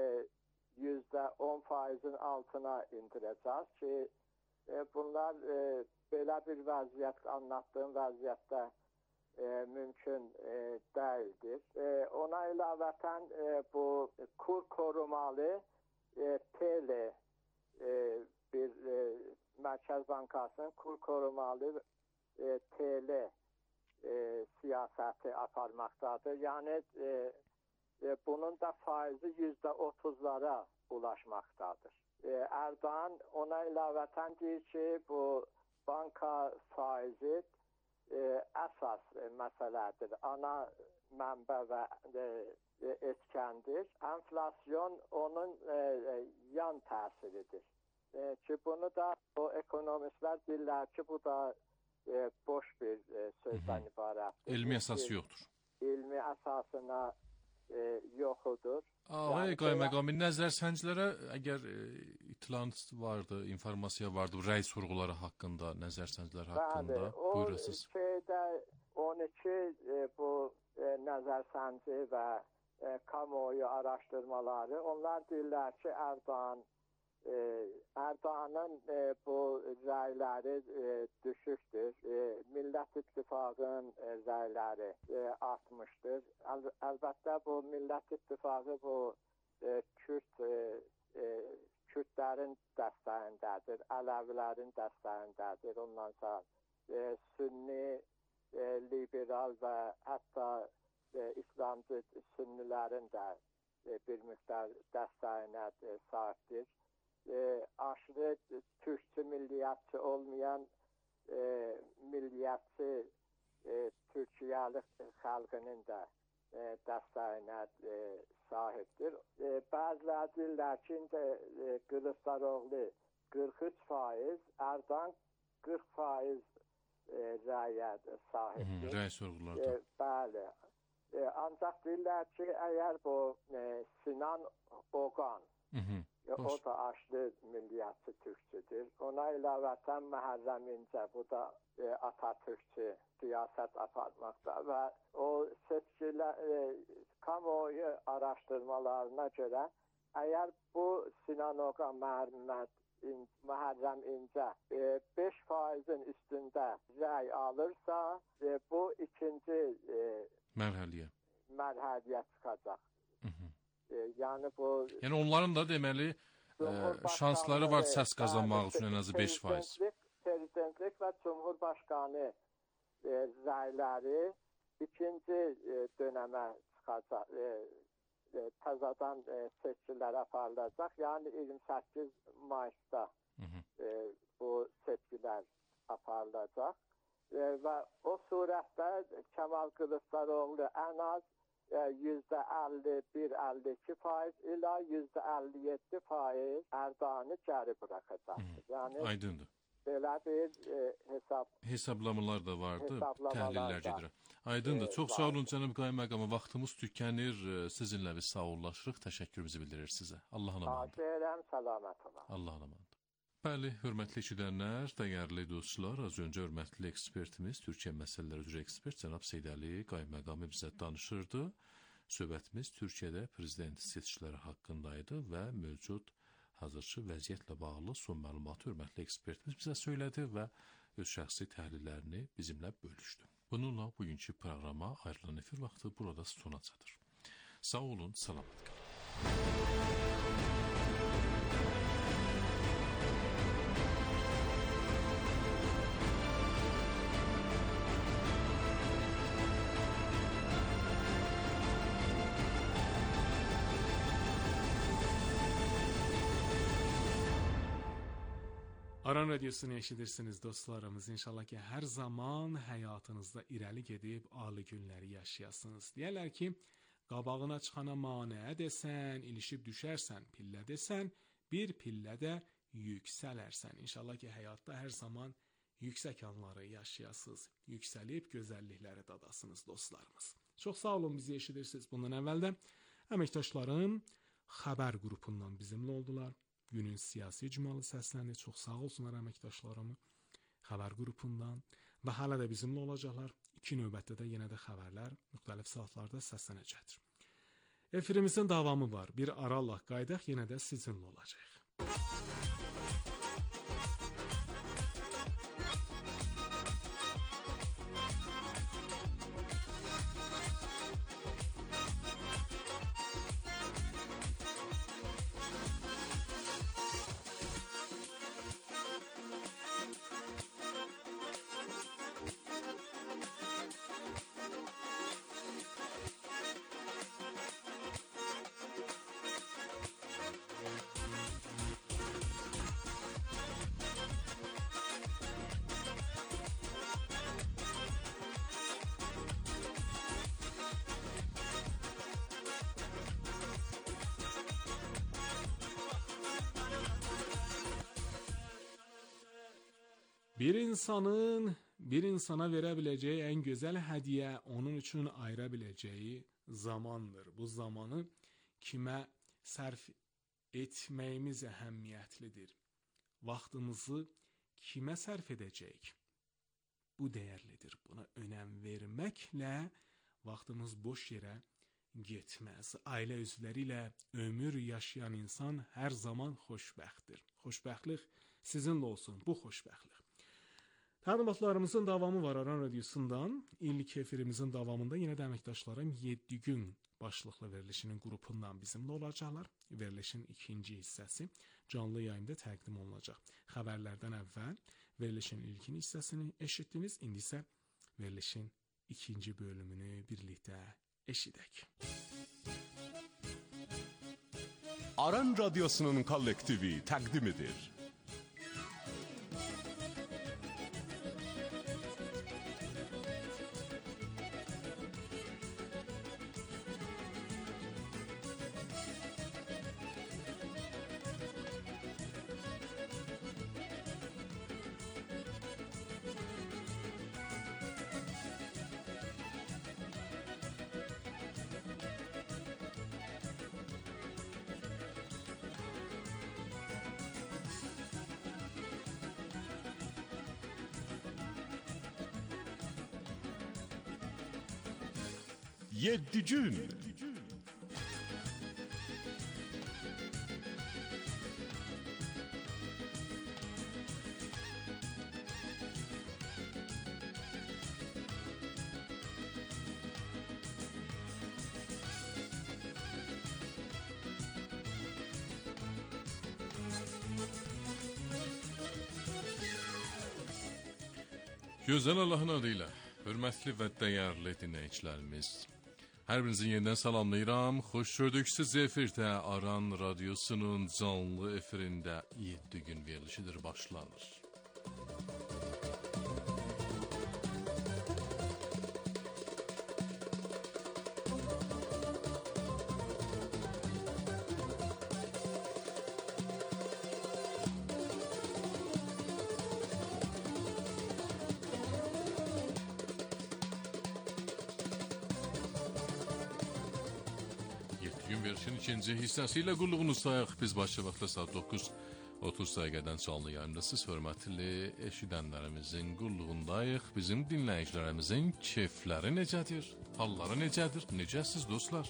%10%'in altına indireceğiz ki bunlar belə bir vəziyyət, anlattığım vəziyyətdə mümkün değildir. Ona ilaveten bu kur korumalı TL bir Merkez Bankası'nın kur korumalı TL siyaseti aparmaktadır. Yani bunun da faizi %30'lara ulaşmaktadır. Erdoğan ona ilaveten deyir ki bu banka faizi əsas məsələdir. Ana mənbə və etkendir. Enflasyon onun yan təsiridir. Ki bunu da o ekonomistlər deyirlər ki bu da boş bir sözdən ibarətdir. Elmi əsası yoxdur. İlmi əsasına yoxudur. Ağay Qaymaقam, nəzərsəncilərə əgər itilaf vardı, informasiya vardı, rəy sorğuları haqqında, nəzərsəncilər haqqında, buyurasınız. O şeydə 12 bu nəzərsənci və kamuoyu araşdırmaları, onlar deyirlər ki, Erdoğan'ın bu rəyləri düşükdür. Millət İttifaqının rəyləri artmışdır. Əlbəttə bu Millət İttifaqı bu Kürdlərin dəstəyindədir, Ələvilərin dəstəyindədir. Ondan sonra Sünni, liberal və hətta İslamcı Sünnilərin də bir miqdar dəstəyinə sahibdir. Aşırı Türkçü milliyetçi olmayan milliyetçi Türkiye'li xalqının da dəstəyinə sahibdir. Bəziləri deyirlər ki, Kılıçdaroğlu 43%, Erdoğan 40% rəyə sahibdir. Rəy sorğularda. Bəli. Ancaq deyirlər ki, əgər bu Sinan Oğan, o da aşırı milliyetçi Türkçüdür. Ona ilaveten Məhərrəm İnce, bu da Atatürkçü siyaset aparmakta ve o seçkiler kamuoyu araştırmalarına göre eğer bu Sinan Oğan, Muharrem İnce 5%'in üstünde rəy alırsa bu ikinci mərhələyə çıxacaq. Yəni bu onların da deməli şansları var səs qazanmaq üçün ən azı 5%. Prezidentlik və Cumhurbaşqanı rəyləri ikinci dönəmə çıxacaq. Təzədən seçkilər aparılacaq. Yəni 28 Mayısda bu seçkilər aparılacaq. Və o surətdə Kemal Kılıçdaroğlu ən az %51-52% ilə %57% Erdoğan'ı geri bırakacaqdır. Yəni aydındır. Belə bir hesablamalar da vardı, təhlillər gedir. Aydındır. Çox sağ olun cənab Qaymakam, vaxtımız tükənir. Sizinlə biz sağollaşırıq. Təşəkkürümüzü bildirir sizə. Allah'a emanet. Səlamət olun. Allah'a emanet. Bəli, hörmətli eşidənlər, dəyərli dostlar, az öncə hörmətli ekspertimiz, Türkiyə məsələləri üzrə ekspert cənab Seydəli Qaymakami bizə danışırdı. Söhbətimiz Türkiyədə prezident seçkiləri haqqındaydı və mövcud hazırki vəziyyətlə bağlı son məlumatı hörmətli ekspertimiz bizə söylədi və öz şəxsi təhlillərini bizimlə bölüşdü. Bununla bugünkü proqrama ayrılan efir vaxtı burada sona çatır. Sağ olun, salamat qalın. Aran Radyosunu eşidirsiniz dostlarımız. İnşallah ki hər zaman həyatınızda irəli gedib ali günləri yaşayasınız. Deyərlər ki, qabağına çıxana maneə desən, ilişib düşərsən, pillə desən, bir pillədə yüksələrsən. İnşallah ki, həyatda hər zaman yüksək anları yaşayasınız, yüksəlib gözəllikləri dadasınız dostlarımız. Çox sağ olun, bizi eşidirsiniz. Bundan əvvəldə əməkdaşlarım xəbər qrupundan bizimlə oldular. Günün siyasi icmalı səsləni. Çox sağ olsunlar əməkdaşlarımı xəbər qrupundan və hələ də bizimlə olacaqlar. 2 növbətdə də yenə də xəbərlər müxtəlif saatlarda səslənəcəkdir. Efirimizin davamı var. Bir arallah qaydaq yenə də sizinlə olacaq. Bir insana verə biləcəyi ən gözəl hədiyyə onun üçün ayıra biləcəyi zamandır. Bu zamanı kimə sərf etməyimiz əhəmiyyətlidir. Vaxtımızı kimə sərf edəcəyik? Bu dəyərlidir. Buna önəm verməklə vaxtımız boş yerə getməz. Ailə üzvləri ilə ömür yaşayan insan hər zaman xoşbəxtdir. Xoşbəxtlik sizinlə olsun, bu xoşbəxtlik. Təlimatlarımızın davamı var Aran Radyosu'ndan. İlk efirimizin davamında yenə də əməkdaşlarım 7 gün başlıqlı verilişinin qrupundan bizimlə olacaqlar. Verilişin ikinci hissəsi canlı yayında təqdim olunacaq. Xəbərlərdən əvvəl verilişin ilkin hissəsini eşitdiniz. İndi isə verilişin ikinci bölümünü birlikdə eşidək. Aran Radyosu'nun kollektivi təqdim edir. Yedi gün. Gözəl Allahın adıyla, hörmətli və dəyərli dinləyicilərimiz, hər birinizi yenidən salamlayıram. Xoş gördük siz efirdə Aran Radyosu'nun canlı efirində 7 gün verilişidir başlanır. Verilişin ikinci hissəsilə qulluğunuzdayıq. Biz başlamaqda saat 9:30 dəqiqədən canlı yayında siz hörmətli eşidənlərimizin qulluğundayıq. Bizim dinləyicilərimizin keyfləri necədir? Halları necədir? Necəsiz dostlar?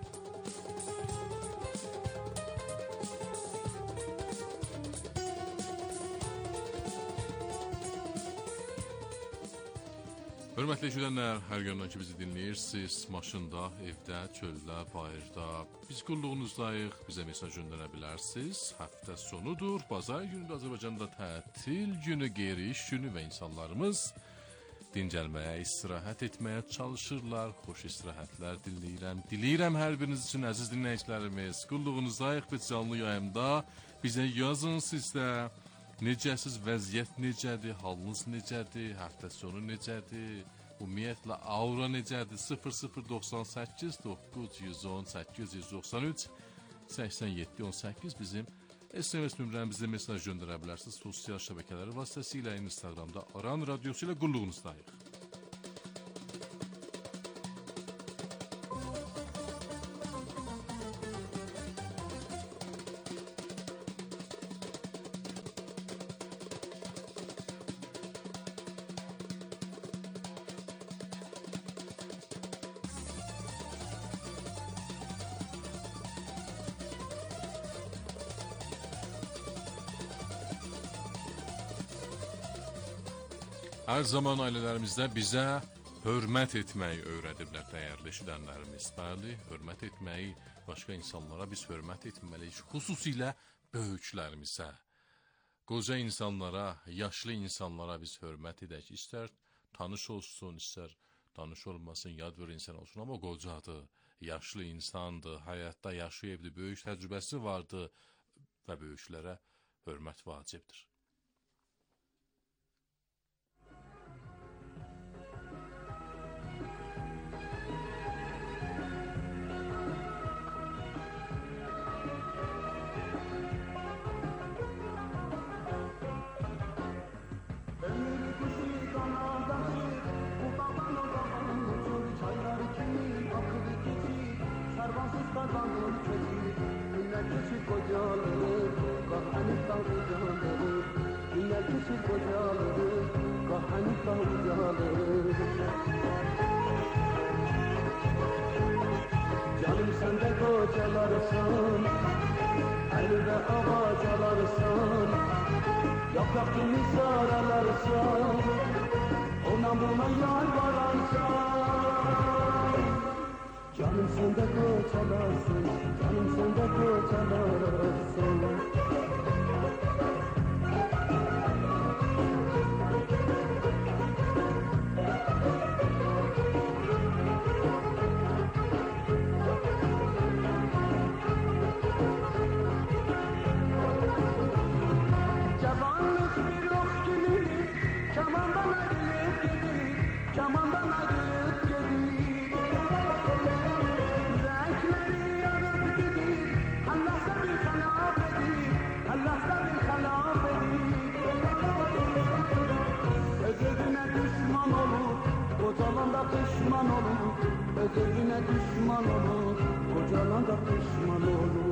Hörmətli eşidənlər, hər yöndən ki bizi dinləyirsiniz, maşında, evdə, çöldə, bayırda, biz qulluğunuzdayıq, bizə mesaj göndərə bilərsiniz. Həftə sonudur, bazar günü Azərbaycanda tətil günü, qeyri-iş günü və insanlarımız dincəlməyə, istirahət etməyə çalışırlar. Xoş istirahətlər diləyirəm hər biriniz üçün əziz dinləyicilərimiz. Qulluğunuzdayıq biz canlı yayımda, bizə yazın sizdə. Necəsiz, vəziyyət necədir, halınız necədir, həftə sonu necədir, ümumiyyətlə aura necədir? 0098 910 893 87 18 bizim SMS nömrəmizdə mesaj göndərə bilərsiniz. Sosial şəbəkələri vasitəsilə Instagramda Aran Radyosu ilə qulluğunuzdayıq. Hər zaman ailələrimizdə bizə hörmət etməyi öyrədiblər dəyərli eşidənlərimiz. Bəli, hörmət etməyi, başqa insanlara biz hörmət etməliyik, xüsusilə böyüklərimizə. Qoca insanlara, yaşlı insanlara biz hörmət edək. İstər tanış olsun, istər tanış olmasın, yad bir insan olsun, amma qocadır, yaşlı insandır, həyatda yaşayıbdır, böyük təcrübəsi vardır və böyüklərə hörmət vacibdir. Canım sen de kocalarsın, elde ağaç alarsın, yaprak kimi saralarsın, ona buna yalvararsan. Canım sen de kocalarsın, canım sen de kocalarsın. Pişman olur, özüne düşman olur, kocana da pişman olur.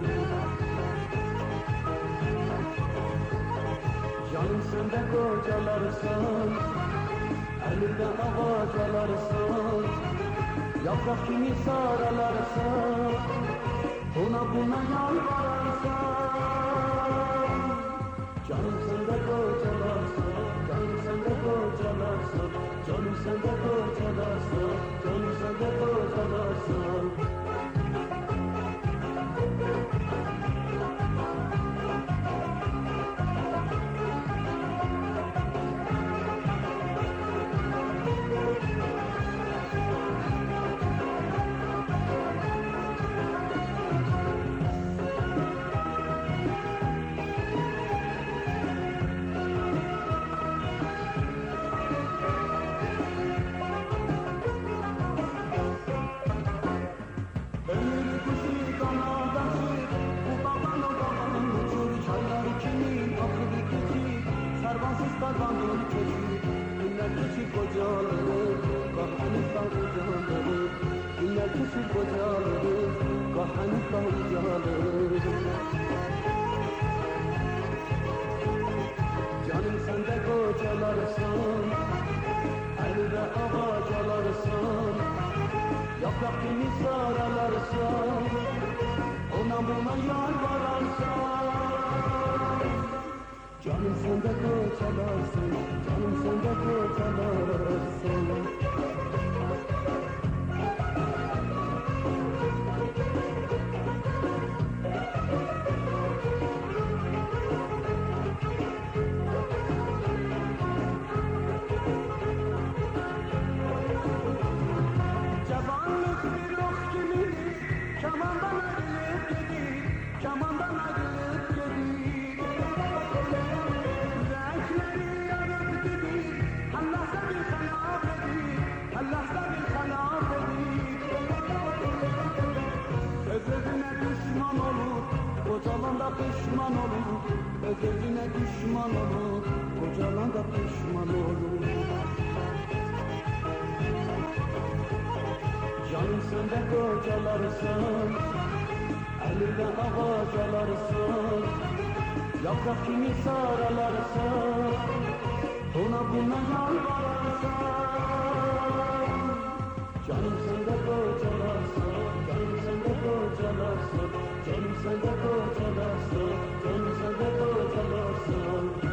Canım sen de kocalarsın, elinden ağaç alarsın, yaprak kimi saralarsın, ona buna yalvararsan. Canım sen de kocalarsın, canım sen de kocalarsın, canım sen de kocalarsın, canım sen de kocalarsın. kandır keçir, günler geçir kocalanır, Afganistan ucanır. Günler geçir kocalanır, Afganistan ucanır. Canım sen de kocalarsın, elde ağaç alarsın, yaprak gibi saralarsın, ona buna yalvararsan. Canım sen de kocalarsın, canım sen de kocalarsın. Cavanlık bir ok gibidir, kemandan ayrılıp gelir, kemandan ayrılıp gelir. Renkleri yanıp gidir, Allah'sa bir kanat edir, Allah'sa bir kanat edir. Öz-özüne düşman olur, kocalan da pişman olur. Öz-özüne düşman olur, kocalan da pişman olur. Canım sen de kocalarsın, elinden ağaç alarsın, yaprak kimi saralarsın, ona buna yalvararsan. Canım sen de kocalarsın, canım sen de kocalarsın, canım sen de kocalarsın, canım sen de kocalarsın.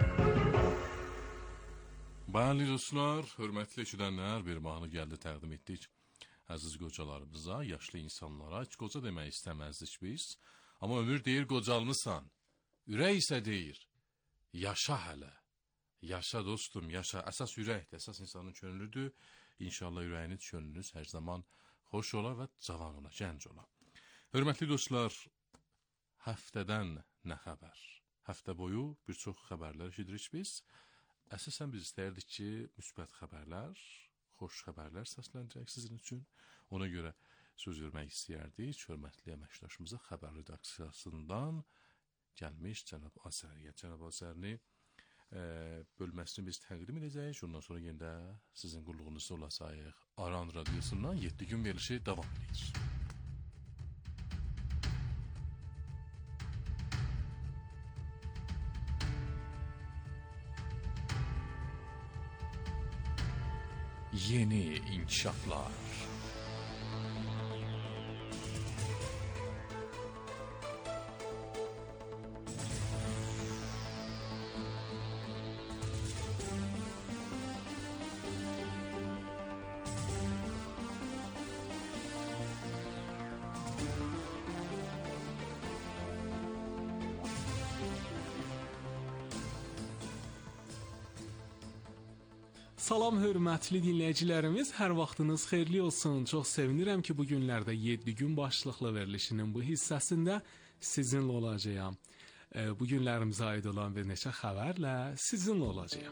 Bəli dostlar, hörmətli eşidənlər, bir mahnı gəldi təqdim etdik əziz qocalarımıza, yaşlı insanlara. Heç qoca demək istəməzdik biz. Amma ömür deyir qocalmısan, ürək isə deyir, yaşa hələ. Yaşa dostum, yaşa. Əsas ürəkdir, əsas insanın könlüdür. İnşallah ürəyiniz, könlünüz hər zaman xoş ola və cavan ola, gənc ola. Hörmətli dostlar, həftədən nə xəbər? Həftə boyu bir çox xəbərlər eşidirik biz. Əsasən biz istəyirdik ki, müsbət xəbərlər, xoş xəbərlər səslənəcək sizin üçün. Ona görə söz vermək istəyərdik hörmətli əməkdaşımıza xəbər redaksiyasından gəlmiş cənab Azəriyə. Cənab Azərini bölməsini biz təqdim edəcəyik. Ondan sonra yenə də sizin qulluğunuzda olacaq. Aran Radyosu'ndan 7 gün verilişi davam edir. Yeni inkişaflar. Salam hörmətli dinləyicilərimiz, hər vaxtınız xeyirli olsun. Çox sevinirəm ki, bu günlərdə 7 gün başlıqlı verilişinin bu hissəsində sizinlə olacağam. Bu günlərimizə aid olan bir neçə xəbərlə sizinlə olacağam.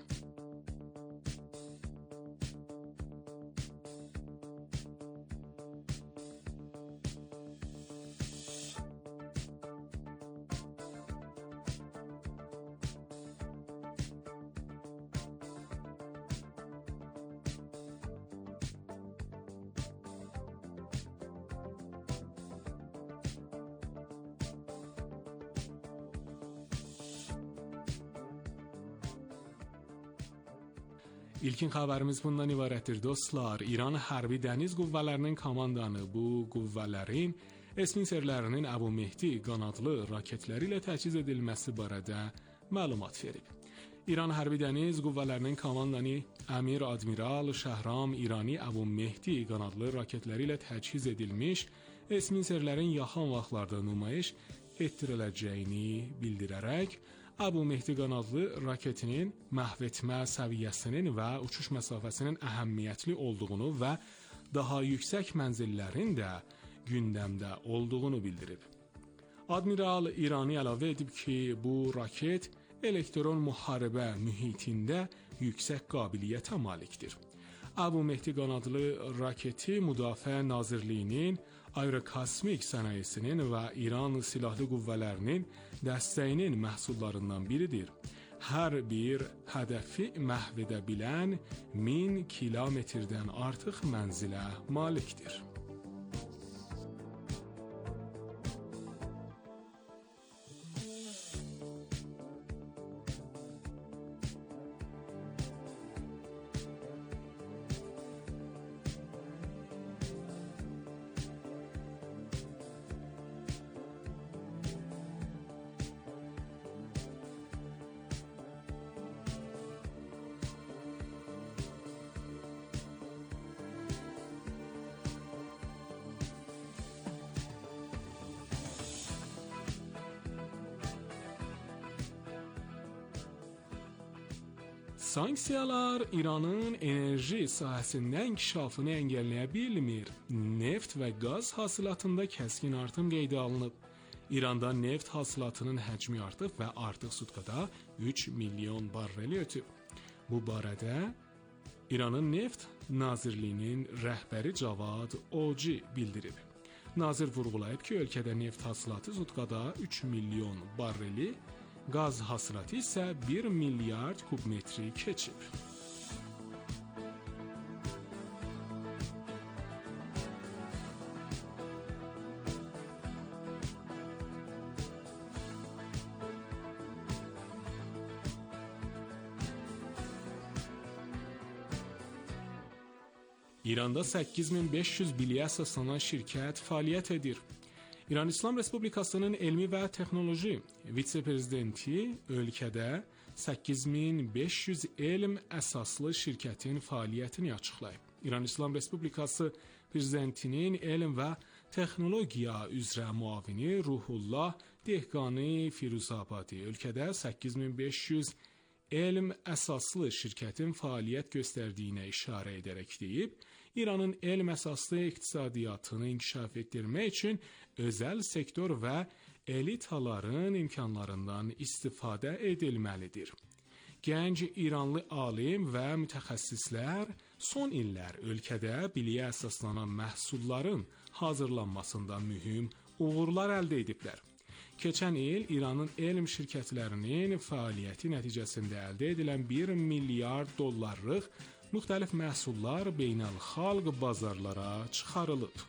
İlkin xəbərimiz bundan ibarətdir dostlar. İran Hərbi Dəniz Qüvvələrinin komandanı bu qüvvələrin Esminserlərinin Əbu Mehdi qanadlı raketləri ilə təchiz edilməsi barədə məlumat verib. İran Hərbi Dəniz Qüvvələrinin komandanı Əmir Admiral Şəhram İrani Əbu Mehdi qanadlı raketləri ilə təchiz edilmiş Esminserlərin yaxın vaxtlarda nümayiş etdiriləcəyini bildirərək Əbu Mehdi qanadlı raketinin məhv etmə səviyyəsinin və uçuş məsafəsinin əhəmiyyətli olduğunu və daha yüksək mənzillərin də gündəmdə olduğunu bildirib. Admiral İrani əlavə edib ki, bu raket elektron müharibə mühitində yüksək qabiliyyətə malikdir. Əbu Mehdi qanadlı raketi Müdafiə Nazirliyinin aerokosmik sənayesinin və İran silahlı qüvvələrinin dəstəyinin məhsullarından biridir. hər bir hədəfi məhv edə bilən 1000 kilometrdən artıq mənzilə malikdir. Sanksiyalar İranın enerji sahəsində inkişafını əngəlləyə bilmir. Neft və qaz hasilatında kəskin artım qeydə alınıb. İranda neft hasilatının həcmi artıb və artıq sutkada 3 milyon barreli ötüb. Bu barədə İranın Neft Nazirliyinin rəhbəri Cavad Oci bildirib. Nazir vurğulayıb ki, ölkədə neft hasilatı sutkada 3 milyon barreli, qaz hasilatı isə 1 milyard kubmetri keçib. İranda 8500 biliyə əsaslanan şirkət fəaliyyət edir. İran İslam Respublikasının Elmi və Texnoloji vitse-prezidenti ölkədə 8500 elm əsaslı şirkətin fəaliyyətini açıqlayıb. İran İslam Respublikası prezidentinin elm və texnologiya üzrə müavini Ruhullah Dehqani Firuzabadi ölkədə 8500 elm əsaslı şirkətin fəaliyyət göstərdiyinə işarə edərək deyib, İranın elm əsaslı iqtisadiyyatını inkişaf etdirmək üçün özəl sektor və elitaların imkanlarından istifadə edilməlidir. Gənc İranlı alim və mütəxəssislər son illər ölkədə biliyə əsaslanan məhsulların hazırlanmasında mühüm uğurlar əldə ediblər. Keçən il İranın elm şirkətlərinin fəaliyyəti nəticəsində əldə edilən 1 milyard dollarlıq müxtəlif məhsullar beynəlxalq bazarlara çıxarılıb.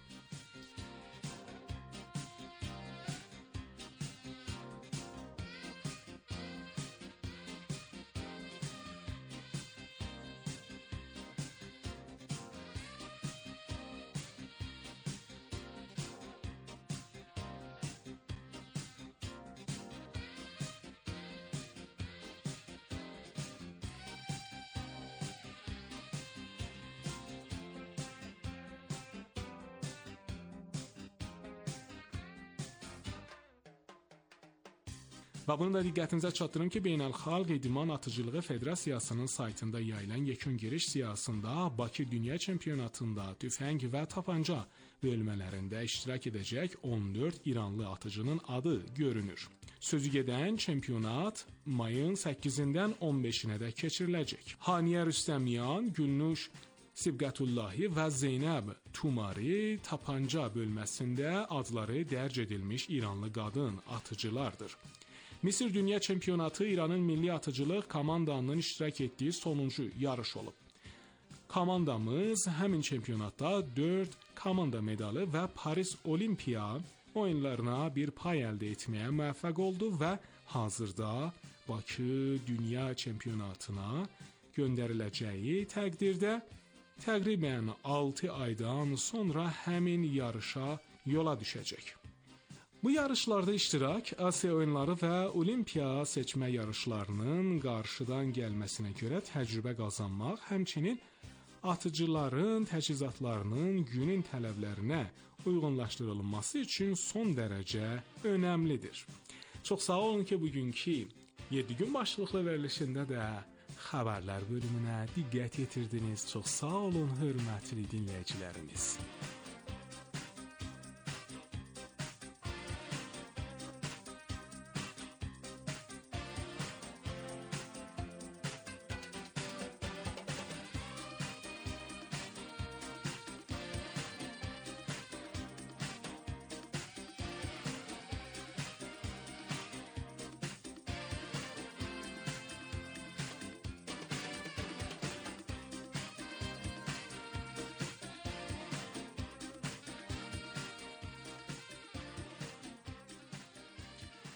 Və bunu da diqqətinizə çatdırım ki, Beynəlxalq İdman Atıcılığı Federasiyasının saytında yayılan yekun giriş siyahısında Bakı Dünya Çempionatında tüfəng və tapanca bölmələrində iştirak edəcək 14 İranlı atıcının adı görünür. Sözü gedən çempionat mayın 8-dən 15-nə keçiriləcək. Haniyə Rüstəmiyan, Gülnuş Sibqətullahi və Zeynəb Tumari tapanca bölməsində adları dərc edilmiş İranlı qadın atıcılardır. Misir Dünya Çempionatı İranın milli atıcılıq komandanın iştirak etdiyi sonuncu yarış olub. Komandamız həmin çempionatda 4 komanda medalı və Paris Olimpiya oyunlarına bir pay əldə etməyə müvəffəq oldu və hazırda Bakı Dünya Çempionatına göndəriləcəyi təqdirdə təqribən 6 aydan sonra həmin yarışa yola düşəcək. Bu yarışlarda iştirak Asiya oyunları və Olimpiya seçmə yarışlarının qarşıdan gəlməsinə görə təcrübə qazanmaq, həmçinin atıcıların təchizatlarının günün tələblərinə uyğunlaşdırılması üçün son dərəcə önəmlidir. Çox sağ olun ki, bugünkü 7 gün başlıqlı verilişində də xəbərlər bölümünə diqqət yetirdiniz. Çox sağ olun, hörmətli dinləyicilərimiz.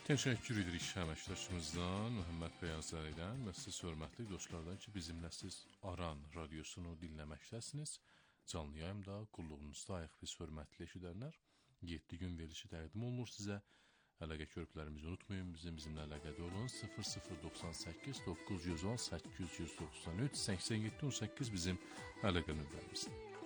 Təşəkkür edirik əməkdaşımızdan Məhəmməd Bəyazəridən və siz hörmətli dostlardan ki, bizimlə siz Aran radiosunu dinləməkdəsiniz. Canlı yayımda qulluğunuzdayıq biz hörmətli eşidənlər. 7 gün verilişi təqdim olunur sizə. Əlaqə körpülərimizi unutmayın, bizimlə əlaqədə olun. 0098 910 893 87 18 bizim əlaqə nömrəmiz.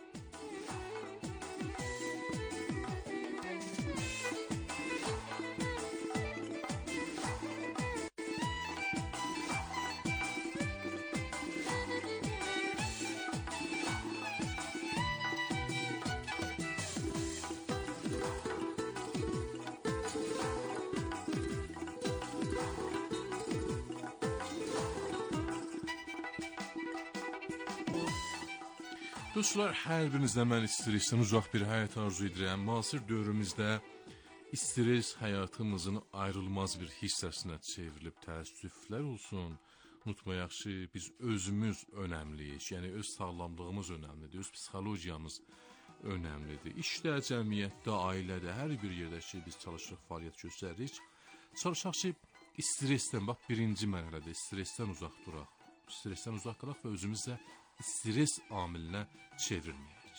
Dostlar, hər birinizdən mən stressdən uzaq bir həyat arzu edirəm. Müasir dövrümüzdə stress həyatımızın ayrılmaz bir hissəsinə çevrilib, təəssüflər olsun. Unutmayaq ki, biz özümüz önəmliyik, yəni öz sağlamlığımız önəmlidir, öz psixologiyamız önəmlidir. İşdə, cəmiyyətdə, ailədə, hər bir yerdə ki, biz çalışırıq, fəaliyyət göstəririk. Çalışaq ki, stressdən, bax, birinci mərhələdə stressdən uzaq duraq. Stressdən uzaq qalaq və özümüzlə stres amilinə çevrilməyək.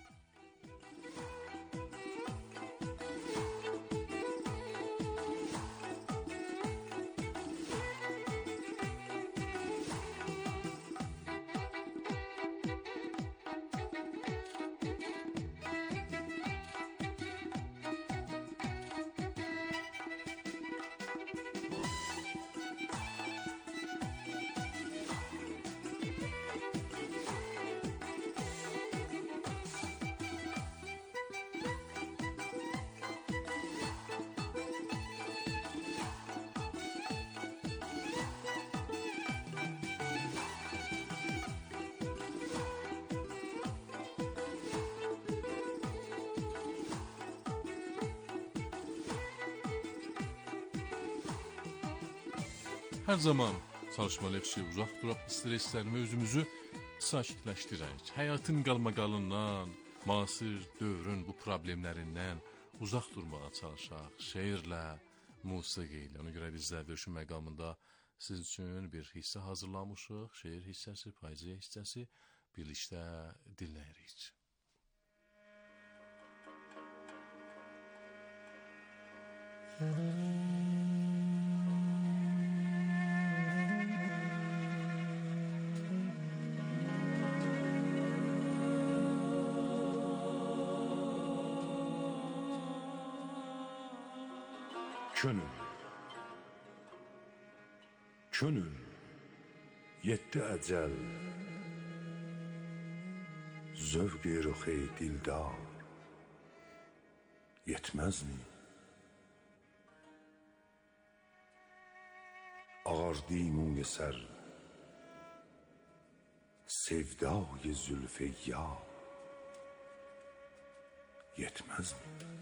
Hər zaman çalışmalıyıq ki, uzaq duraq stresslərini və özümüzü sakitləşdirək. Həyatın qalmaqalından, müasir dövrün bu problemlərindən uzaq durmağa çalışaq. Şeirlə, musiqi ilə. Ona görə biz də görüşü məqamında sizin üçün bir hissə hazırlamışıq. Şeir hissəsi, poeziya hissəsi birlikdə dinləyirik. Könül, yetti əcəl, zövq-i ruh-i dildar, yetməz mi? Ağardı imûy sər, sevdây zülf-i yar, yetməz mi?